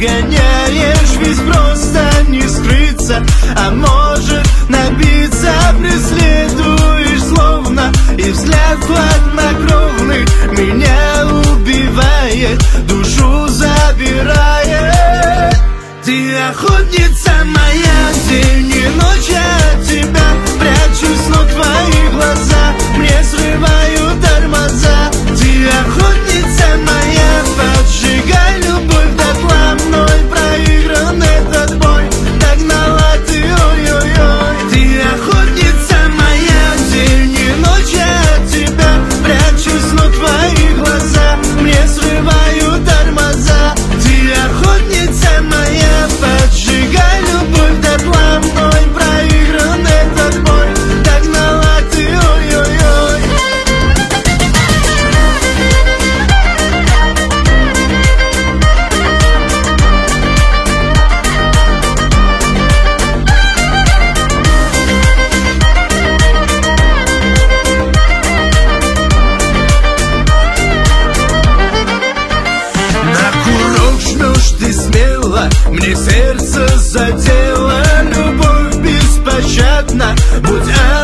гоняешь, ведь просто не скрыться. А может набиться, преследуешь словно, и взгляд хладнокровный меня убивает, душу забирает. Ты охотница моя, день и ночь я от тебя прячусь, но твои глаза мне срывают тормоза. Ты охотница моя, поджигай любовь дотла, мной проигран этот бой, догнала ты, ой-ой-ой. Ты охотница моя, день и ночь я от тебя прячусь, но твои глаза мне срывают тормоза. Ты охотница моя, поджигай любовь дотла, мной проигран этот бой, догнала ты, ой-ой-ой. На курок жмешь ты смело, мне сердце задело, любовь беспощадна, будь